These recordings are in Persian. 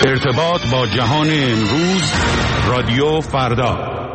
ارتباط با جهان امروز، رادیو فردا.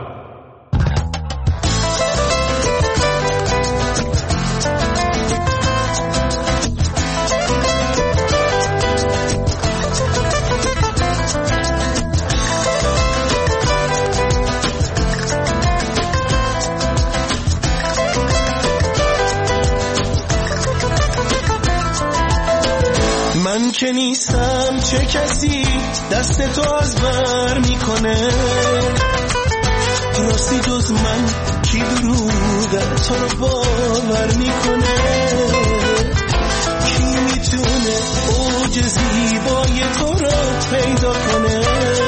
من که نیستم چه کسی دست تو از بر میکنه، راستی جز من کی دروغ تو رو باور میکنه؟ کی میتونه اوج زیبای تو رو پیدا کنه؟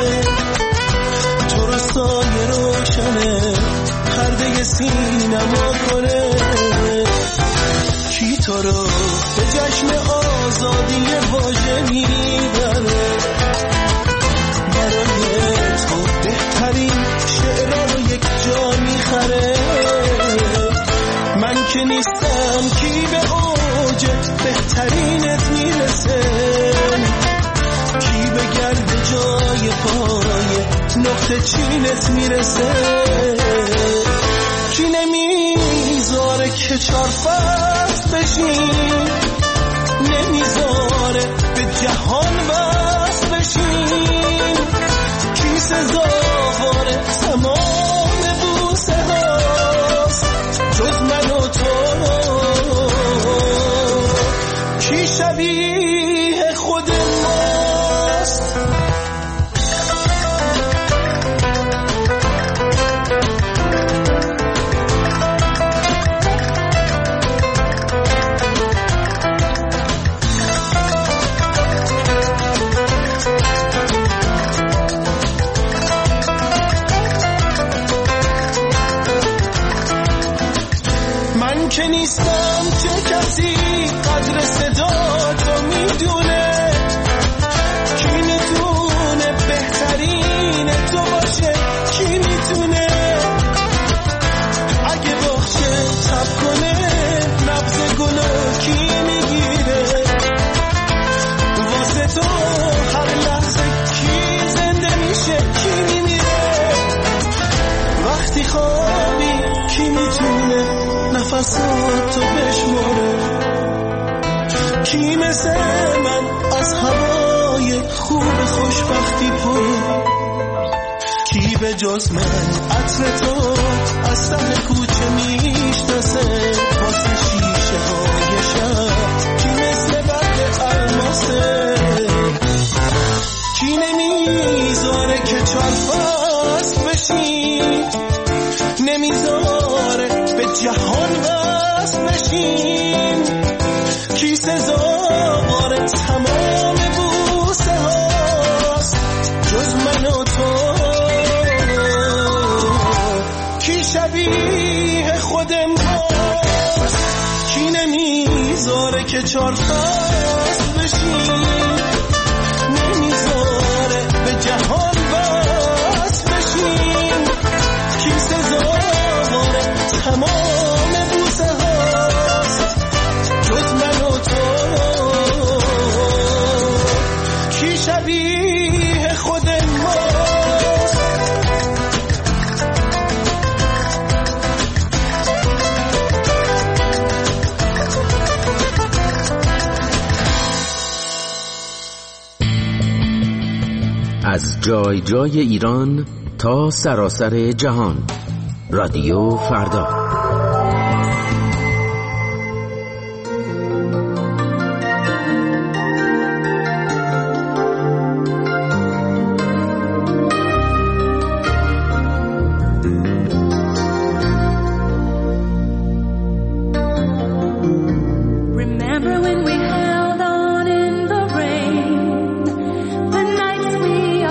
تو رو سایه روشنه پرده سینما کنه؟ کی تو رو به جشن آزادی واژه میبره؟ برای تو بهترین شعرها رو یک جا میخره. من که نیستم کی به اوج بهترینت میرسه؟ کی به گرد جای پای نقطه چینت میرسه؟ کی نمیذاره که 4 فصل بشین، نمیذاره به جهان وصل بشین؟ کی سزاوار تمام بوسه هاست جز من و تو؟ کی شبیه خود ماست؟ که نیستم چه کسی قدر صدا تو میدونه؟ کی میتونه بهترین تو باشه؟ کی میتونه اگه باشه تب کنه نبض گلو کی میگیره؟ واسه تو هر لحظه کی زنده میشه کی میمیره؟ وقتی خوابی کی میتونه نفساتو بشماره؟ کی مثل من از هوای خوب خوشبختی پره؟ کی به جز من عطر تو از ته کوچه میشناسه؟ واسه شیشه های شب کی مثل برق الماسه؟ کی نمیذاره که 4 فصل بشین، نمیذاره به جهان وصل بشین؟ کی سزاوار تمام بوسه هاست جز من و تو؟ کی شبیه خود ماست؟ کی نمیذاره که 4 فصل بشین، نمیذاره به جهان وصل بشین؟ کی سزاوار تمام بوسه هاست جز من و تو؟ کی شبیه خود ماست؟ از جای جای ایران تا سراسر جهان، رادیو فردا.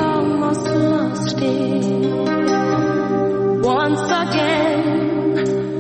Once again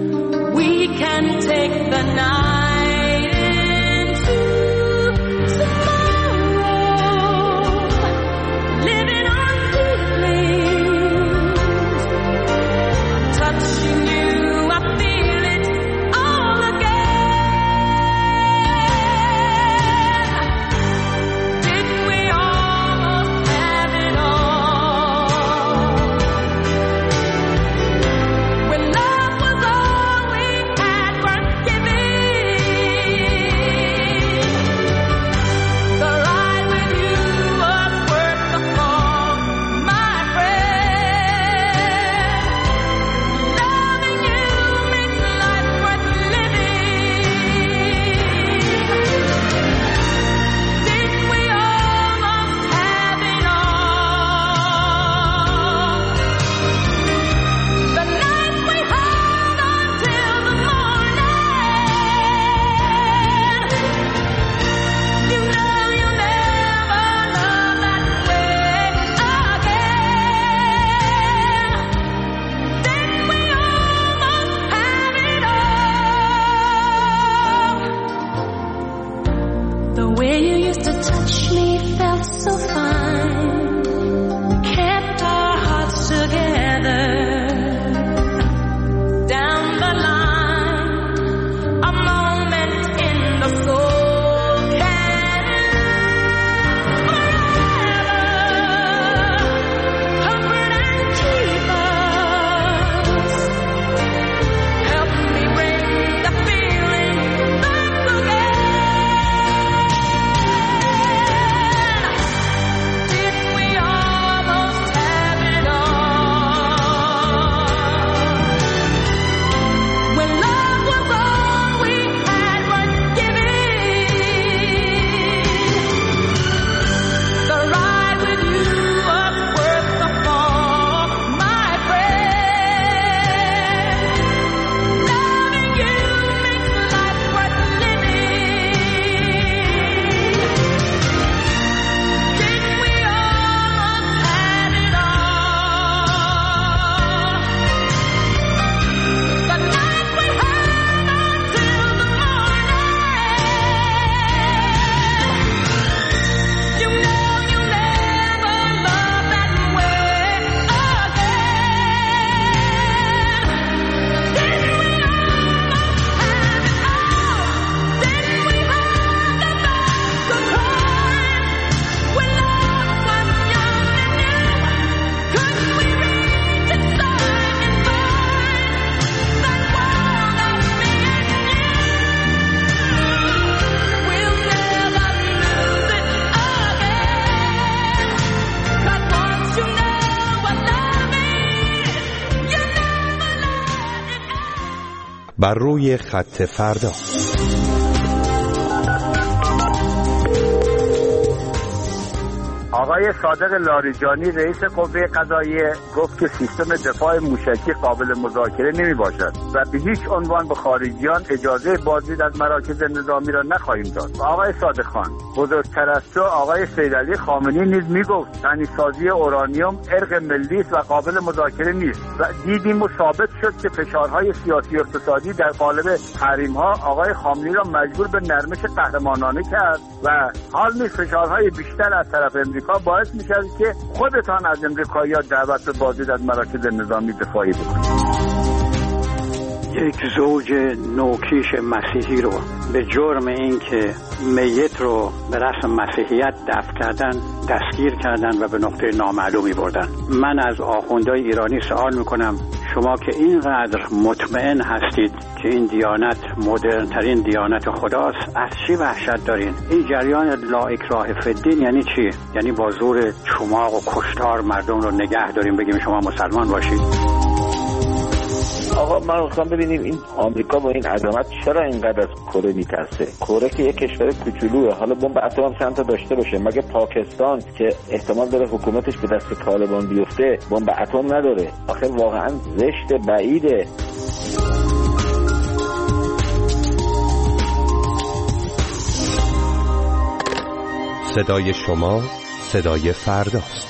بر روی خط فردا. آقای صادق لاریجانی رئیس قوه قضاییه گفت که سیستم دفاع موشکی قابل مذاکره نمی باشد و به هیچ عنوان به خارجیان اجازه بازدید از مراکز نظامی را نخواهیم داد. آقای صادق خان، بزرگتر از تو آقای سیدعلی خامنه‌ای نیز می گفت غنیسازی اورانیوم ارق ملی است و قابل مذاکره نیست و دیدیم و ثابت شد که فشارهای سیاسی و اقتصادی در قالب تحریم‌ها آقای خامنه‌ای را مجبور به نرمش قهرمانانه کرد و حال نیز فشارهای بیشتر از طرف امریکا باعث میشه که خودتان از امریکایی‌ها دعوت به بازدید از مراکز نظامی دفاعی بکنید. یک زوج نوکیش مسیحی رو به جرم این که میت رو به رسم مسیحیت دفن کردن دستگیر کردن و به نقطه نامعلومی بردن. من از آخوندهای ایرانی سوال میکنم، شما که اینقدر مطمئن هستید که این دیانت مدرن ترین دیانت خداست، از چی وحشت دارین؟ این جریان لا اکراه فی الدین یعنی چی؟ یعنی با زور چماق و کشتار مردم رو نگه داریم بگیم شما مسلمان باشید؟ آقا من میخوام ببینیم این آمریکا با این عظمت چرا اینقدر از کره میترسه؟ کره که یک کشور کوچولوئه، حالا بمب اتم چند تا داشته باشه، مگه پاکستان که احتمال داره حکومتش به دست طالبان بیفته بمب اتم نداره؟ آخه واقعا زشت، بعیده. صدای شما صدای فرداست.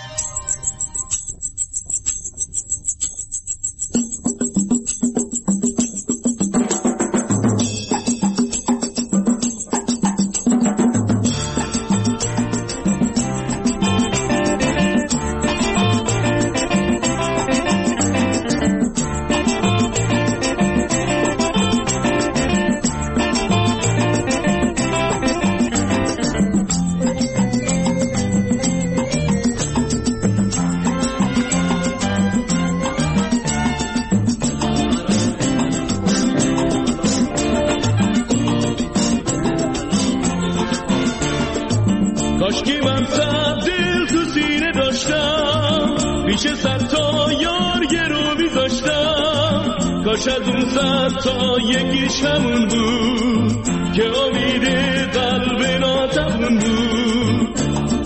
کاشکی من صد دل تو سینه داشتم، پیش صد تا یار گرو میذاشتم، کاش از اون صد تا یکیش همون بود که امید قلب ناتمون بود.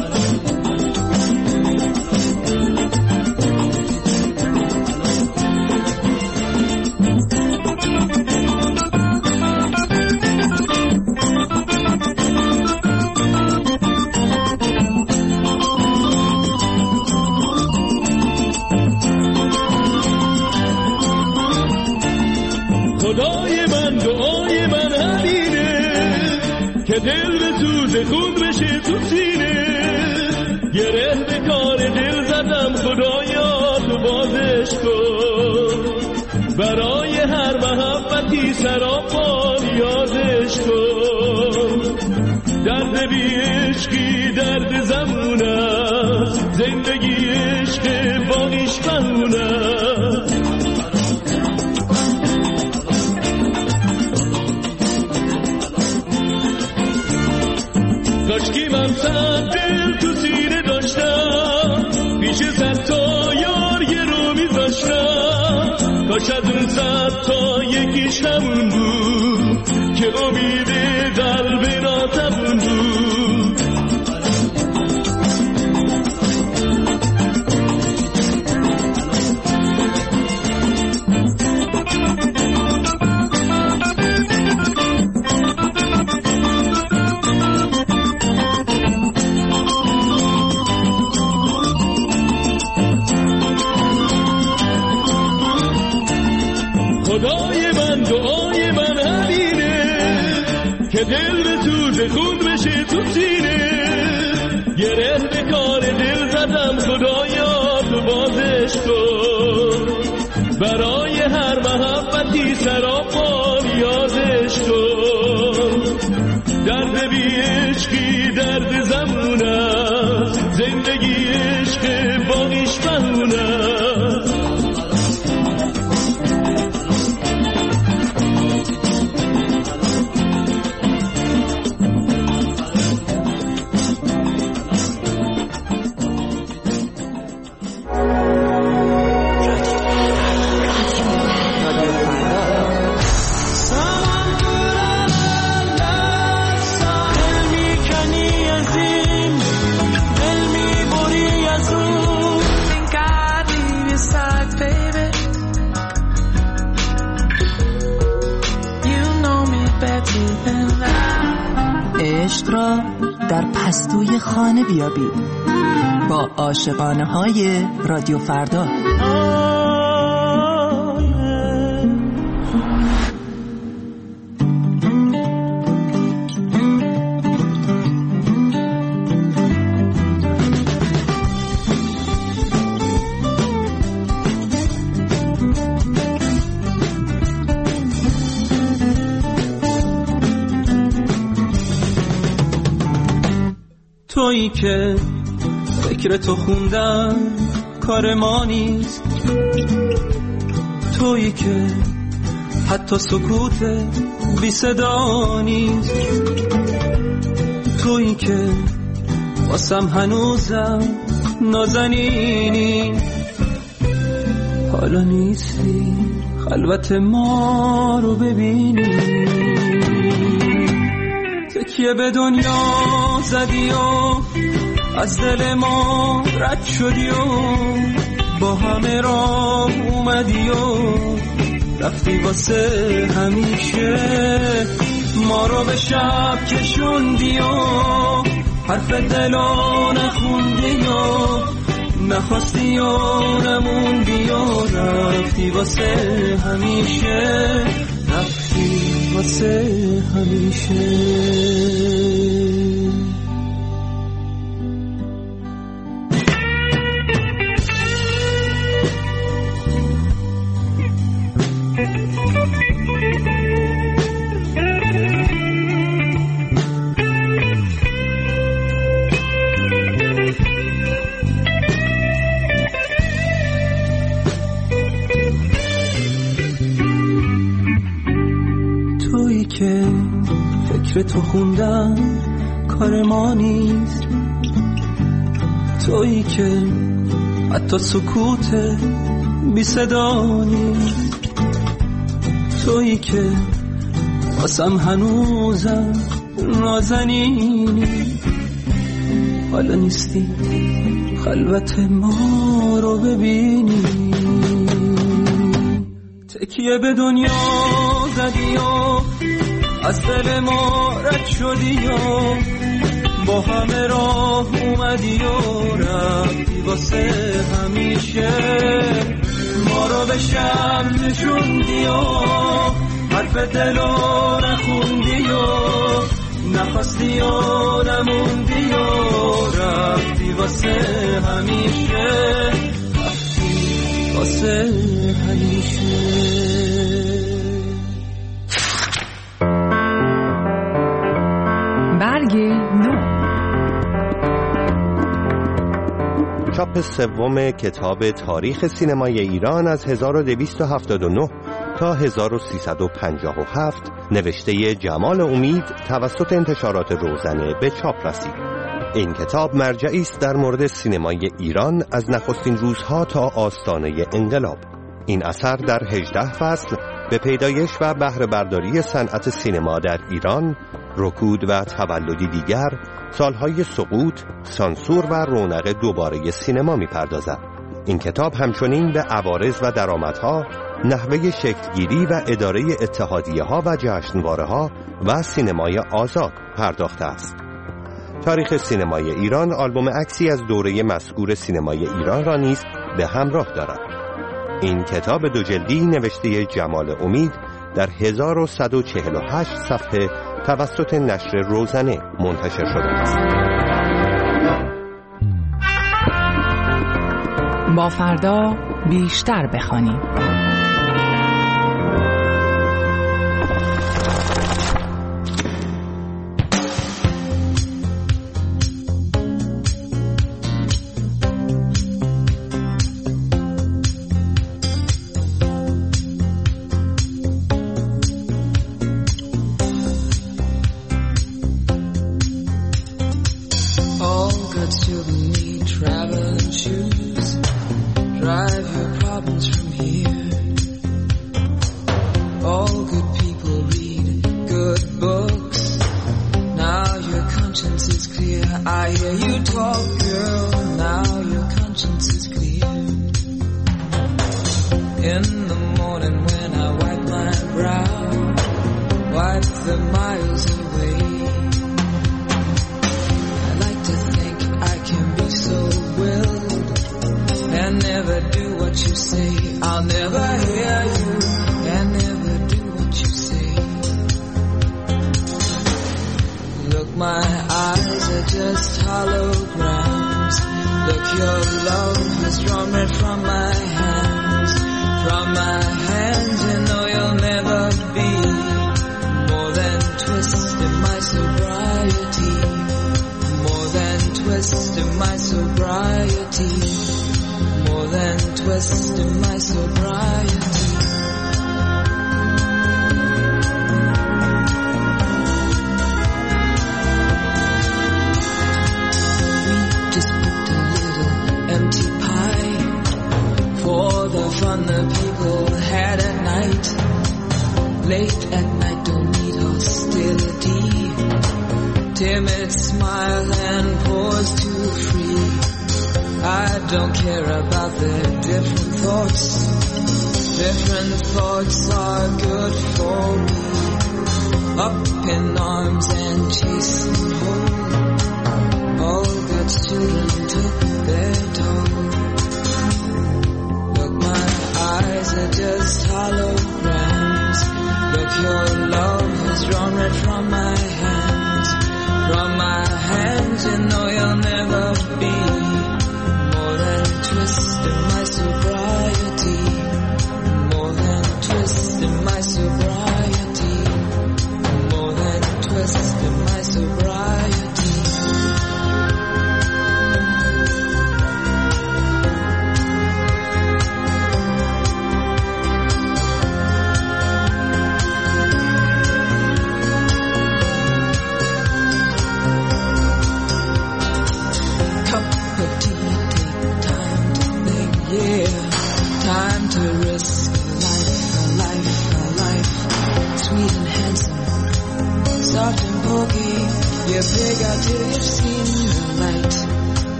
خدای من دعای من همینه که دل به سوز خون بشه تو سینه، برای هر محبتی سراپا یادش کن. درد بی عشقی درد زمون است، زندگی عشق باقیش بهون است. کاشکی من صد دل تو سینه داشتم، پیش صد تا یار یه رو میذاشتم. کاش از اون صد تا یکیش همون بود که امید قلب ناتمون بود. خدای من دعای من همینه که دل به سوز خون بشه تو سینه. گره به کار دل زدم خدایا تو بازش کن. برای هر محبتی سراپا یادش کن. درد بی عشقی درد زمون است، زندگی عشق باقیش بهون است. عشق را در پستوی خانه بیابید با عاشقانه های رادیو فردا. تویی که فکر تو خوندن کار ما نیست، تویی که حتی سکوت بی صدا نیست، تویی که واسم هنوزم نازنینی. حالا نیستی خلوت ما رو ببینی، تکیه به دنیا زدی و از دل ما رد شدی و با همه راه اومدی و رفتی واسه همیشه. ما رو به شب کشوندی و حرف دلو نخوندی و نخواستی و نموندی و رفتی واسه همیشه، رفتی واسه همیشه. تویی که فکر تو خوندن کار ما نیست، تویی که حتی سکوت بی صدا نیست، تویی که واسم هنوزم نازنینی. حالا نیستی خلوت ما رو ببینی، تکیه به دنیا زدی و از دل ما رد شدی و با همه راه اومدی و رفتی واسه همیشه. ما رو به شب نشوندی و حرف دلو نخوندی و نخواستی و نموندی و رفتی واسه همیشه، رفتی واسه همیشه. برگ نو. چاپ سوم کتاب تاریخ سینمای ایران از 1279 تا 1357 نوشته جمال امید توسط انتشارات روزنه به چاپ رسید. این کتاب مرجعی است در مورد سینمای ایران از نخستین روزها تا آستانه انقلاب. این اثر در 18 فصل به پیدایش و بهره برداری صنعت سینما در ایران، رکود و تولدی دیگر، سالهای سقوط، سانسور و رونق دوباره سینما می‌پردازد. این کتاب همچنین به عوارض و درآمدها، نحوه شکلگیری و اداره اتحادیه‌ها و جشنواره‌ها و سینمای آزاد پرداخته است. تاریخ سینمای ایران آلبوم عکسی از دوره مسکور سینمای ایران را نیز به همراه دارد. این کتاب دو جلدی نوشته جمال امید در 1148 صفحه توسط نشر روزنه منتشر شده است. با فردا بیشتر بخوانیم.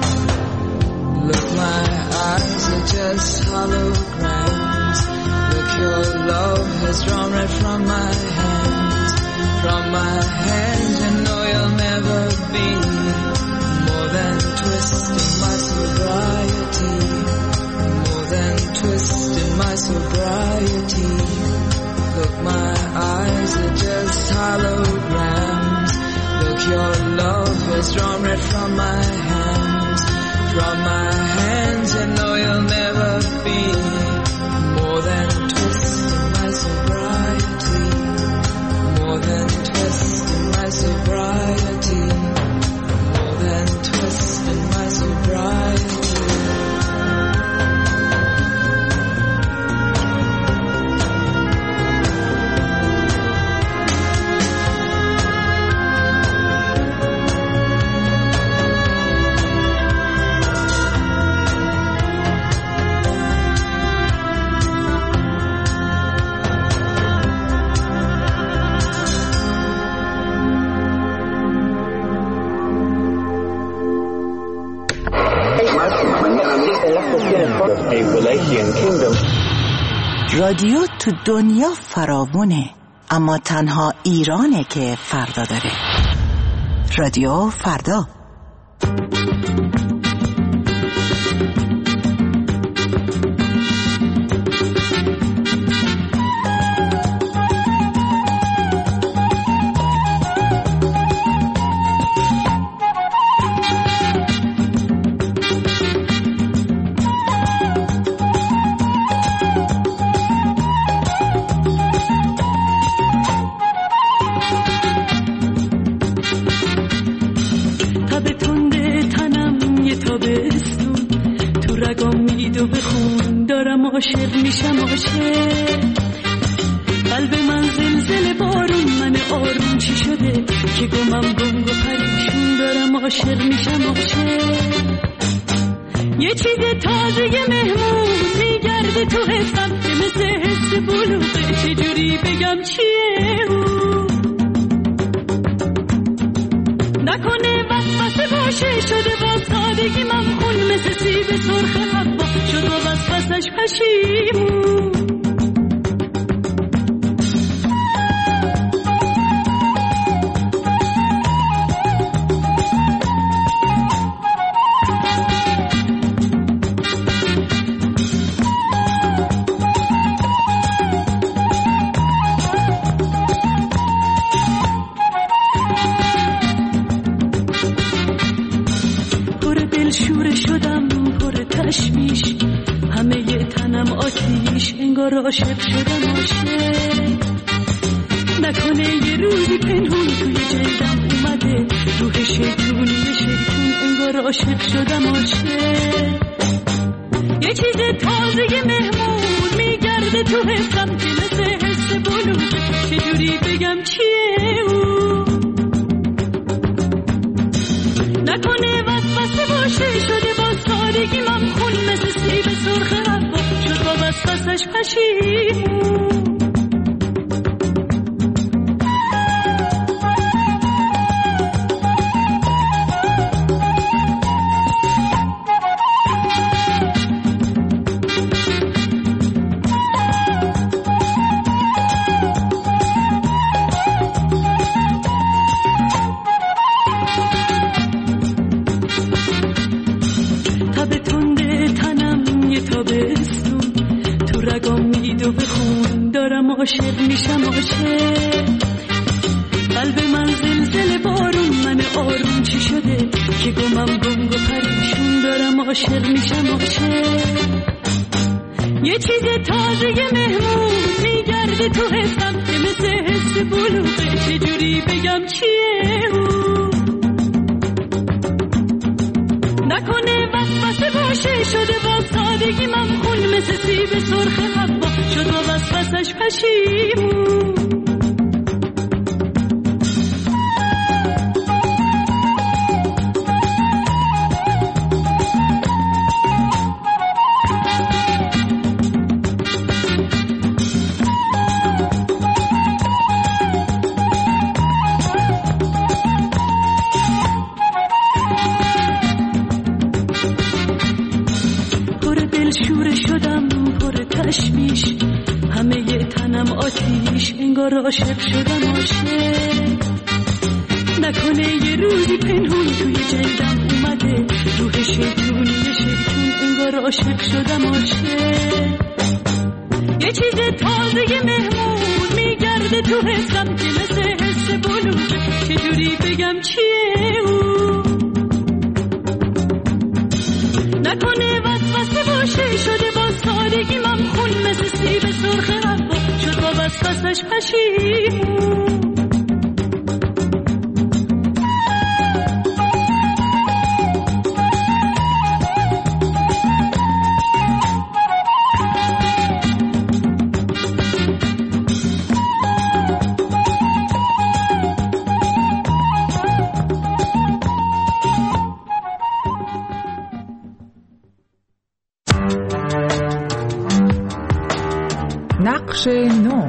Just holograms. Look, your love has drawn right from my hands, and know you'll never be more than twisting my sobriety, more than twisting my sobriety. Look, my eyes are just holograms. Look, your love has drawn right from my hands, and know you'll never be more than twisting my sobriety, more than twisting my sobriety, more than twisting my sobriety. رادیو تو دنیا فراوونه، اما تنها ایرانه که فردا داره. رادیو فردا. عاشق میشم عاشق، قلب من زلزله بارون، من آروم چی شده که گمم گنگ و پریشون دارم عاشق میشم عاشق. یه چیز تازه مهمون میگرده تو حسم که مثل حس بلوغه، چجوری بگم چیه اون، نکنه وسوسه باشه شده با سادگی ممخون، مثل سیب سرخ حبا شد با وسوسش پشیمون. عاشق شدم عاشق، نکنه یه روزی پنهون توی جلدم اومده روح شیطونی شیطون، انگار عاشق شدم عاشق. یه چیز تازه مهمون میگرده تو حسم که مثل حس بلوغ، چجوری بگم چیه اون، نکنه وسوسه باشه شده با سادگی ممخون، مثل سیب سرخ حبا شد با وسوسش پشیمون. عاشق میشم عاشق، قلب من زلزله بارون، من آروم چی شده که گمم گنگ و پریشون دارم عاشق میشم عاشق. یه چیز تازه مهمون میگرده تو حسم که مثل حس بلوغه، چجوری بگم چیه اون، نکنه وسوسه باشه شده با سادگی ممخون، مثل سیب سرخ حبا شد با وسوسش پشیمون. دل شوره شدم پر تشویش، همه ی تنم آتیش، انگار عاشق شدم عاشق. نکنه یه روزی پنهون توی جلدم اومده روح شیطون انگار عاشق شدم عاشق. یه چیز تازه مهمون میگرده تو حسم که مثل حس بلوغ، چجوری بگم چیه او؟ نکنه وسوسه باشه شده با سادگی ممخون، مثل سیب سرخ حوا شد با وسوسش پشیمون. نقش نو.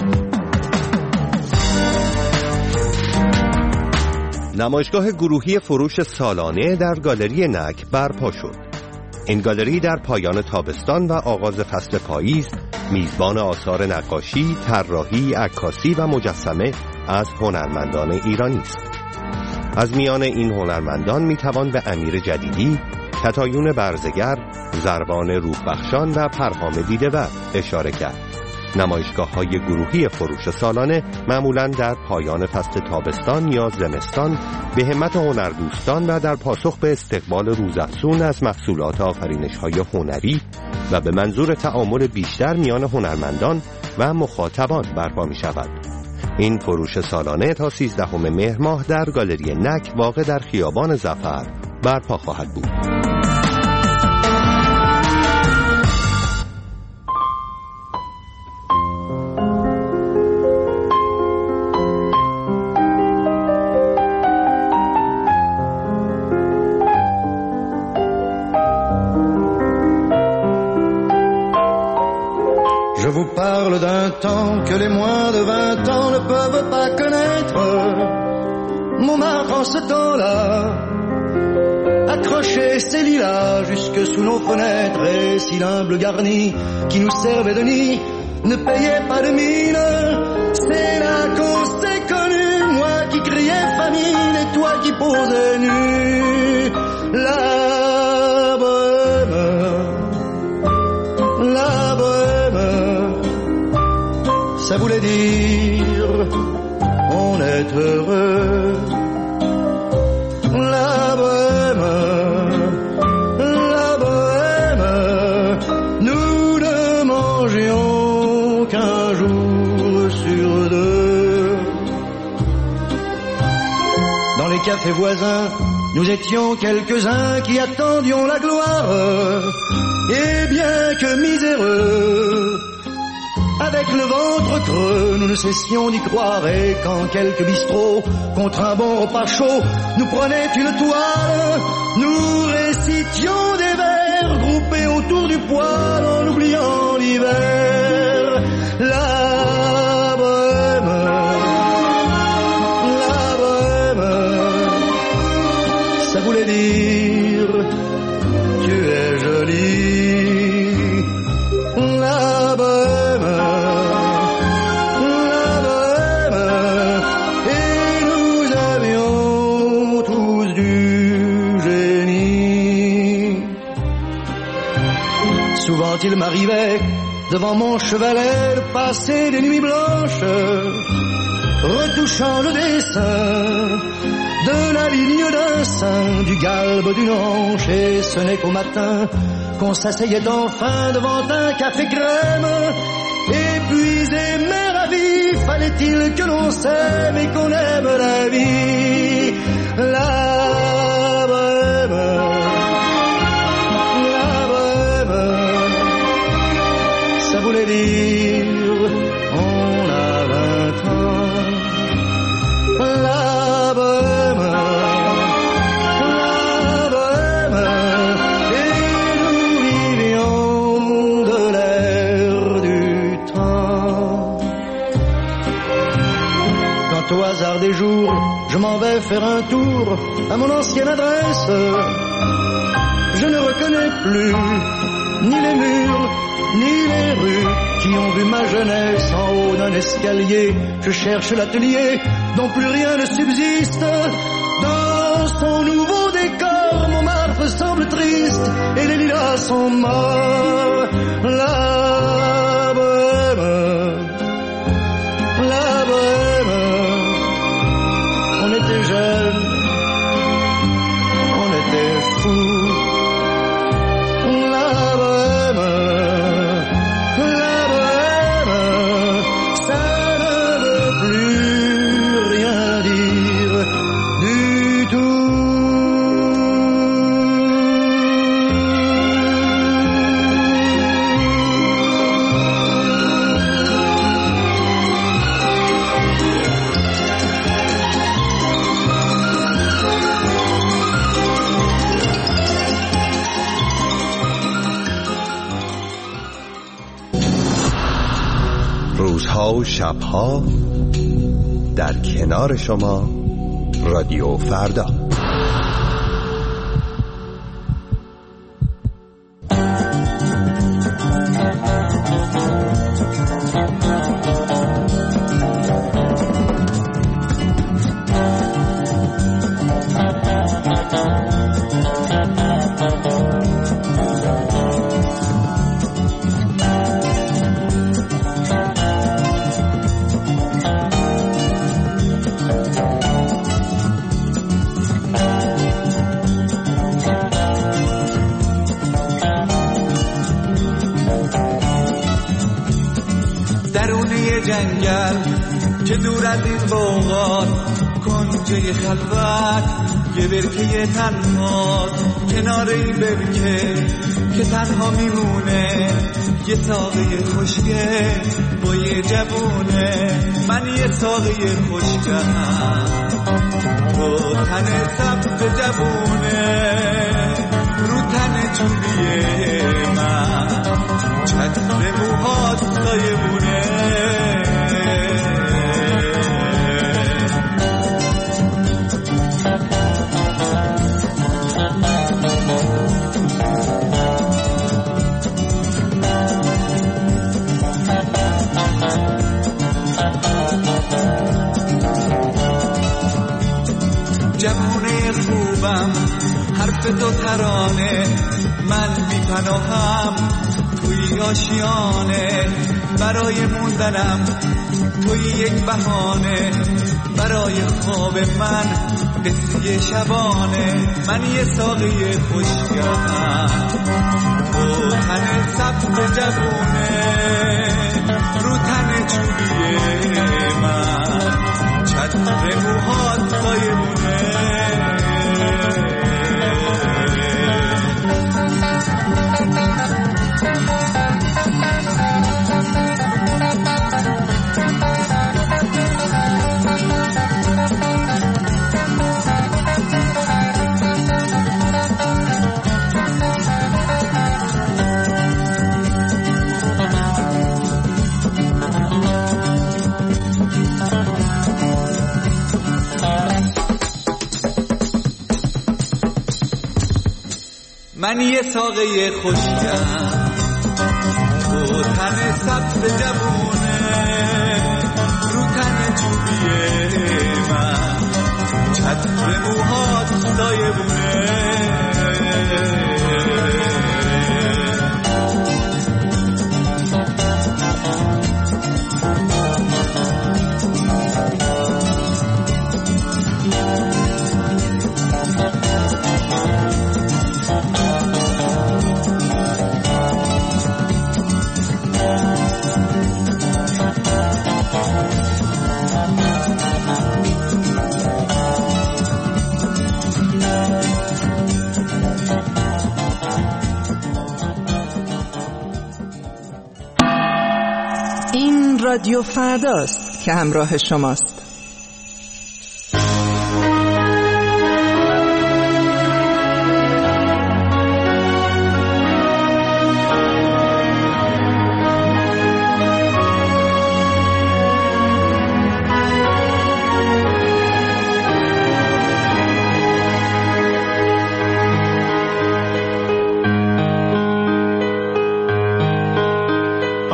نمایشگاه گروهی فروش سالانه در گالری نک برپا شد. این گالری در پایان تابستان و آغاز فصل پاییز میزبان آثار نقاشی، طراحی، عکاسی و مجسمه از هنرمندان ایرانی است. از میان این هنرمندان میتوان به امیر جدیدی، کتایون برزگر، زربان روحبخشان و پرهام دیده‌ور اشاره کرد. نمایشگاه‌های گروهی فروش سالانه معمولاً در پایان فصل تابستان یا زمستان به همت هنردوستان و در پاسخ به استقبال روزافزون از محصولات آفرینش‌های هنری و به منظور تعامل بیشتر میان هنرمندان و مخاطبان برپا می‌شود. این فروش سالانه تا 13 مهر ماه در گالری نک واقع در خیابان ظفر برپا خواهد بود. Je vous parle d'un temps que les moins de 20 ans ne peuvent pas connaître. Montmartre en ce temps-là accrochait ses lilas jusque sous nos fenêtres, et si l'humble garni qui nous servait de nid ne payait pas de mine, c'est là qu'on s'est connus, moi qui criais famine et toi qui posais nu. La ça voulait dire on est heureux. La bohème, nous ne mangions qu'un jour sur deux. Dans les cafés voisins, nous étions quelques-uns qui attendions la gloire, et bien que miséreux, avec le ventre creux, nous ne cessions d'y croire. Et quand quelques bistrots, contre un bon repas chaud, nous prenaient une toile, nous récitions des vers groupés autour du poêle en oubliant l'hiver. La bohème, ça voulait dire tu es jolie. La bohème, et nous avions tous du génie. Souvent il m'arrivait devant mon chevalet de passer des nuits blanches, retouchant le dessin de la ligne d'un sein, du galbe d'une hanche, et ce n'est qu'au matin qu'on s'asseyait enfin devant un café crème. Épuisé mais ravi, fallait-il que l'on s'aime et qu'on aime la vie. La bohème, ça voulait dire on a 20 ans. La bohème, au hasard des jours, je m'en vais faire un tour à mon ancienne adresse. Je ne reconnais plus ni ni les rues qui ont vu ma jeunesse en haut d'un escalier. Je cherche l'atelier dont plus rien ne subsiste. Dans son nouveau décor, Montmartre semble triste et les lilas sont morts. La bohème, on était jeunes, on était fous. La bohème, ça ne veut plus rien dire du tout. روزها و شبها در کنار شما رادیو فردا. جنگل که دور از این بوغات کنجه خلوت یه برکه تنهاست کنار این برکه که تنها میمونه یه ساقه خوشگه با یه جوونه من یه ساقه خوشگم با تن سبز جوونه رو تن چوبیه من چتر موهات سایبونه جوونه خوبم حرف تو ترانه من بی پناهم توی آشیانه برای موندنم توی یک بهانه برای خواب من قصه شبانه من یه ساقه خوشگم با تن سبز جوونه رو تن چوبیه من چتر موهات سایبونه من یه ساقه خوشگم تو تن سبز جوونه رو تن چوبیه من چتر موهات سایبونه رادیو فرداست که همراه شماست.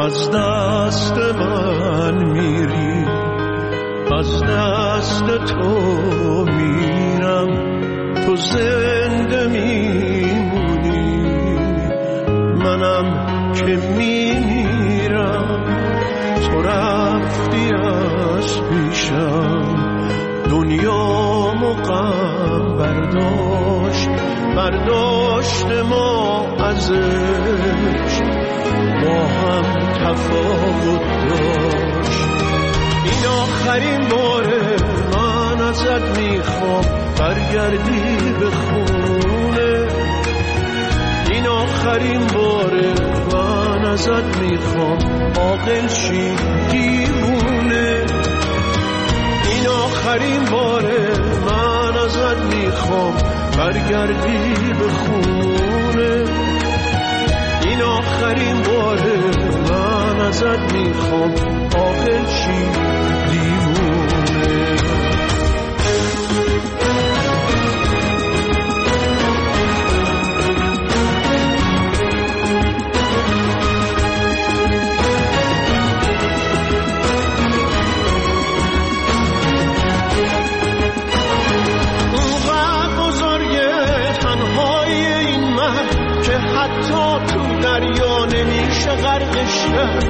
از دست من میری، از دست تو میرم، تو زنده میمونی، منم که میمیرم. تو رفتی از پیشم، دنیامو غم برداشت ما ازش، با هم تفاوت داشت. این آخرین باره من ازت میخوام برگردی به خونه، این آخرین باره من ازت میخوام عاقل شی دیوونه، این آخرین باره من ازت میخوام برگردی به خونه، این آخرین باره من ازت میخوام عاقل شی دیوونه. حتی تو دریا نمیشه غرقش کرد،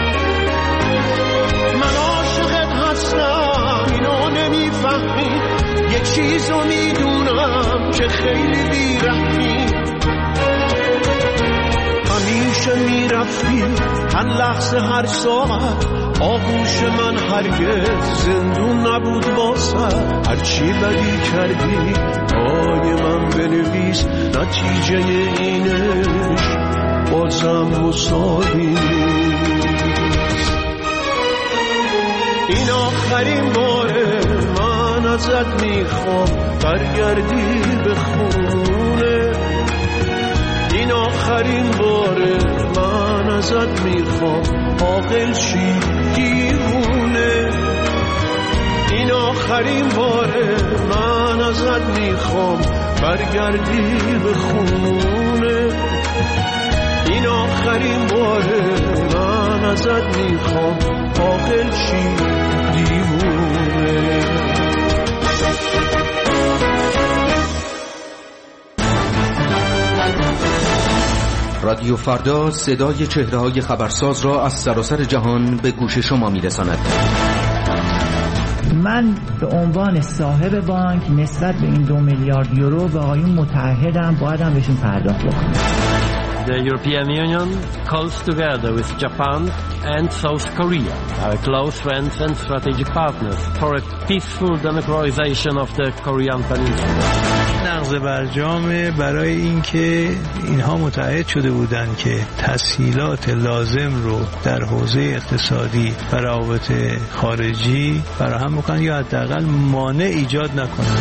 من عاشقت هستم اینو نمیفهمی، یه چیزو میدونم که خیلی بیرحمی، همیشه میرفتی هر لحظه هر ساعت، آغوش من هرگز زندون نبود واسه، هرچی بدی کردی پای من بنویس، نتیجه اینش بازم مساوی نیست. این آخرین باره من ازت میخوام برگردی به خونه، این آخرین باره من ازت میخوام عاقل شی دیوونه، این آخرین باره من ازت میخوام برگردی به خونه، این آخرین باره من ازت میخوام عاقل شی دیوونه. رادیو فردا صدای چهره‌های خبرساز را از سراسر جهان به گوش شما می‌رساند. من به عنوان صاحب بانک نسبت به این 2 میلیارد یورو به آقایون متعهدم، بایدم بهشون پرداخت بکنم. The European Union calls together with Japan and South Korea, our close friends and strategic partners, for a peaceful democratization of the Korean Peninsula. نقض برجام برای اینکه اینها متعهد شده بودند که تسهیلات لازم رو در حوزه اقتصادی و روابط خارجی فراهم بکنن یا حداقل مانع ایجاد نکنن.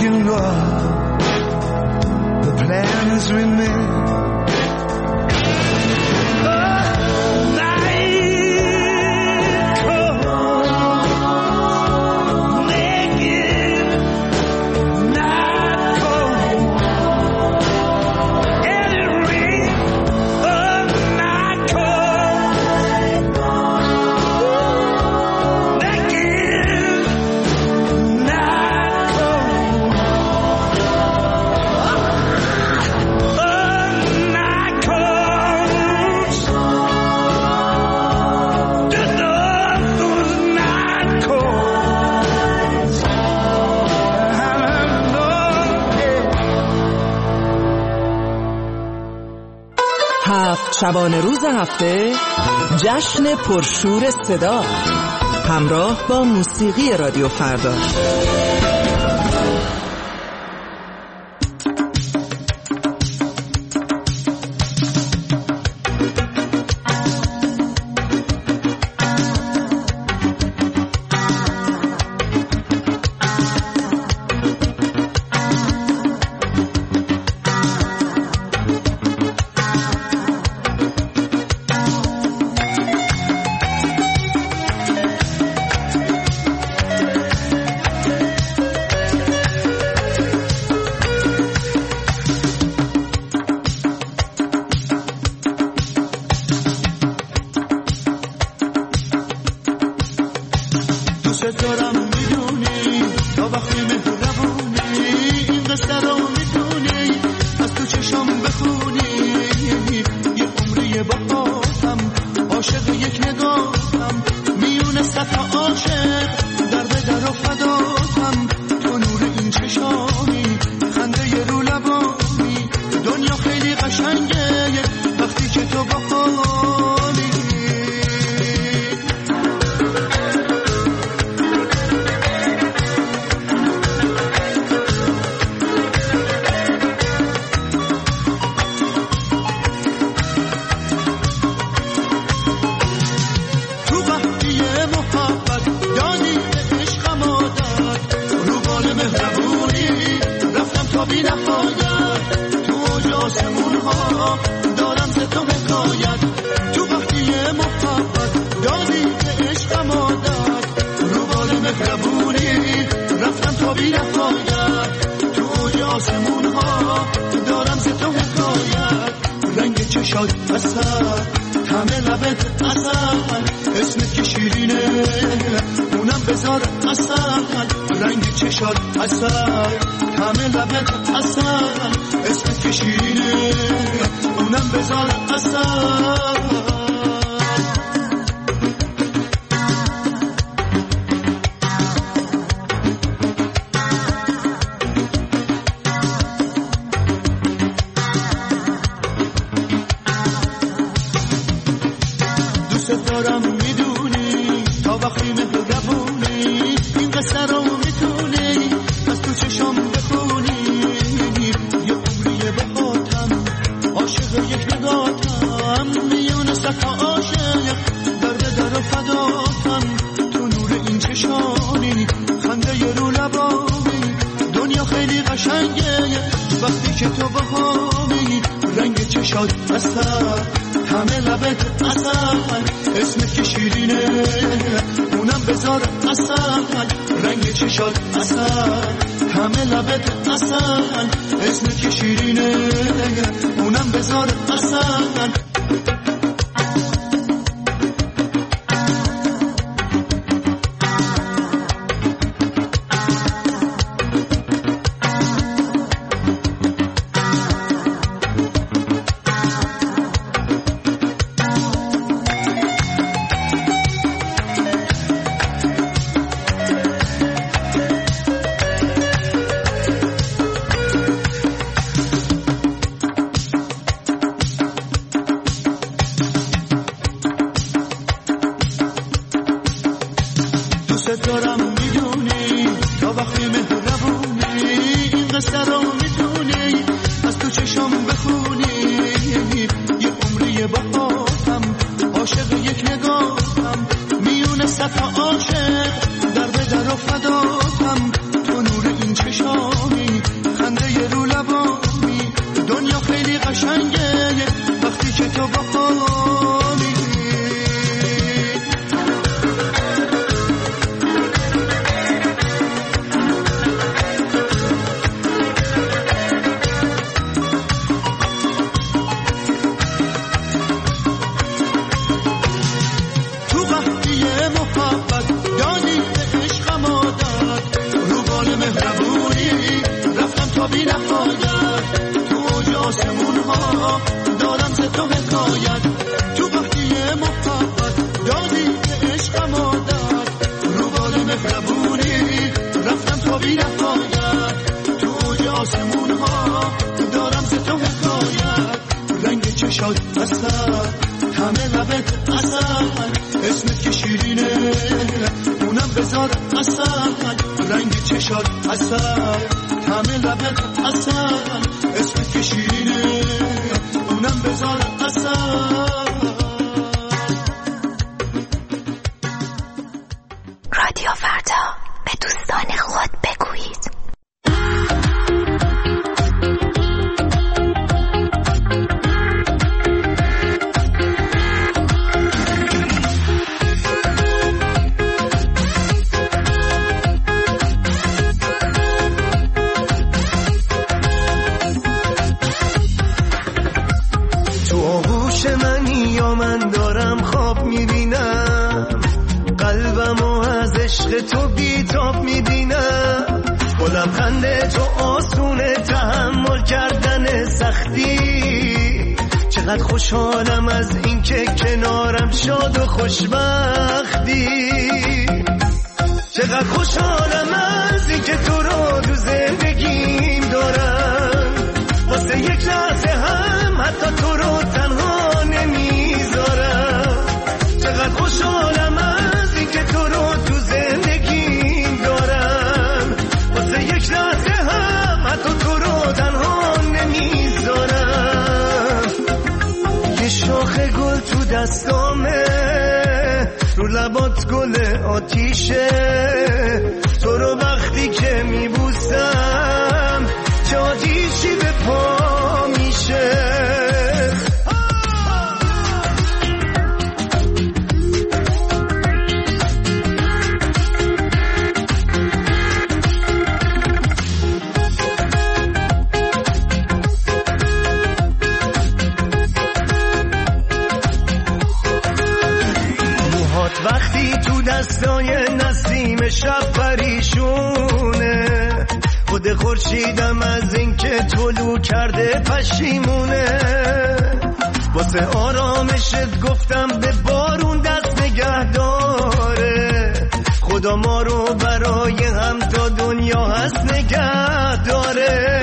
can go out, the plans remain. شبانه روز هفته جشن پرشور صدا همراه با موسیقی رادیو فردا. صد عاشق در به در و فداتم تو نور این چشامی بال مهربونی رفتم تا بی نهایت تو اوج آسمون ها دارم ز تو حکایت تو وقتی محبت دادی به عشقم عادت رو بال مهربونی رفتم تا بی نهایت تو اوج آسمون ها دارم ز تو حکایت رنگ چشات اصل همه لبت اصل اسمت که شیرینه اونم بذار اصل رنگ چشات اصل همه لبت اصل اسمت که شیرینه اونم بذار اصل. رادیو فردا به دوستان خود بگویید. تو بی‌تاب میبینم با لبخند تو آسونه تحمل کردن سختی. چقدر خوشحالم از این که کنارم شاد و خوشبختی. چقدر خوشحالم از این که تو رو تو زندگیم دارم. واسه یک لحظه هم حتی تو رو تنها نمیذارم. چقدر خوشحالم از این که تو رو تو زندگیم دارم. واسه یک لحظه هم حتی تو رو تنها نمیذارم. یه شاخ گل تو دستامه رو لبات گل آتیشه. تو رو وقتی که میبوسم چه آتیشی به پا میشه. وقتی تو دستای نسیم شب پریشونه. خود خورشیدم از این که طلوع کرده پشیمونه. واسه آرامشت گفتم به بارون دست نگه داره. خدا ما رو برای هم تا دنیا هست نگه داره.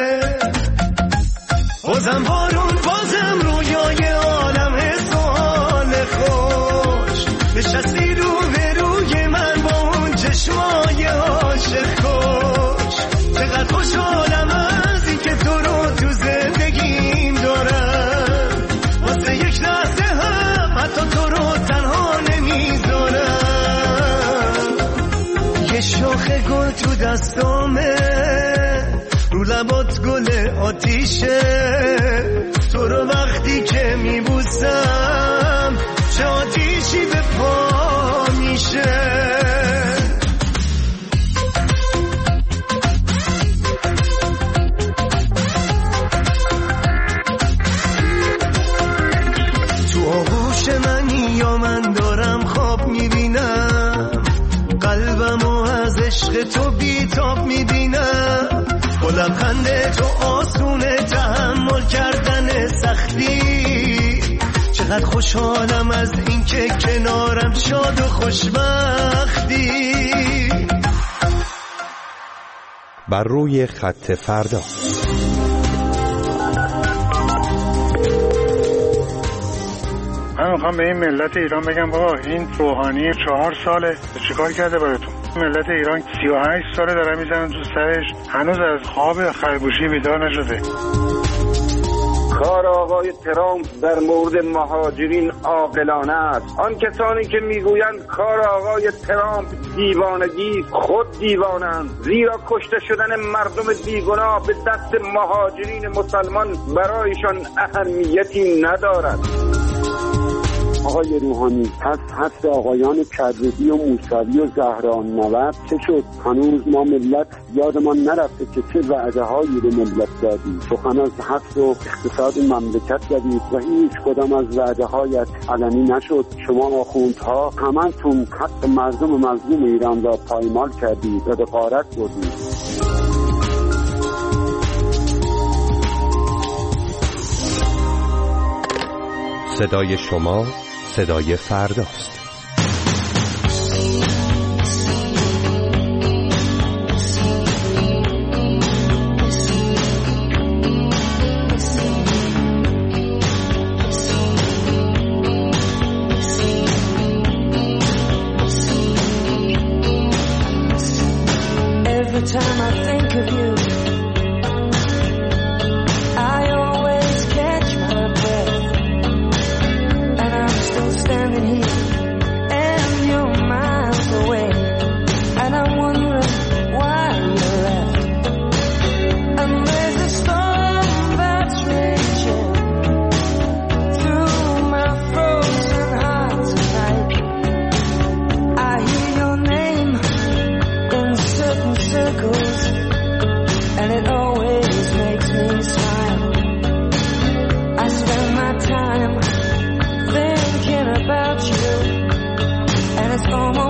بازم بارون بازم رویای عالم حال خوش. نشستی رو به روی من با اون چشمای عاشق کش. چقدر خوشحالم از این که تو رو تو زندگیم دارم. واسه یک لحظه هم حتی تو رو تنها نمیذارم. یه شاخ گل تو دستامه رو لبات گل آتیشه. تو رو وقتی که میبوسم چه آتیشی به پا میشه. تو آغوش منی یا من دارم خواب میبینم. قلبمو از عشق تو بی‌تاب میبینم. با لبخند تو آسونه تحمل کردن سختی. چقدر خوشحالم از این که کنارم شاد و خوشبختی. بر روی خط فردا. من میخوام به این ملت ایران بگم بابا این روحانی 4 ساله چیکار کرده براتون؟ ملت ایران 38 ساله دارن میزنن تو سرش، هنوز از خواب خرگوشی بیدار نشده. کار آقای ترامپ در مورد مهاجرین عاقلانه است. آن کسانی که میگویند کار آقای ترامپ دیوانگی خود دیوانند، زیرا کشته شدن مردم بیگناه به دست مهاجرین مسلمان برایشان اهمیتی ندارد. آقای روحانی، پس حس آقایان کدردی و موسوی و زهران نورد چه شد؟ هنوز ما ملت یادمان نرفته که چه وعده‌هایی به ملت دادی. سخن از حس و اقتصاد مملکت زدید و هیچ کدام از وعده‌هایت علنی نشد. شما آخوندها همتون حق مردم مظلوم ایران را پایمال کردید و به غارت بردید. صدای شما صدای فرداست. Every time I think of you, I always catch my breath, and I'm still standing here, and you're miles away, and I'm wondering why you left. And there's a storm that's raging through my frozen heart tonight. I hear your name in certain circles, and it always makes me smile. I spend my time thinking about you, and it's almost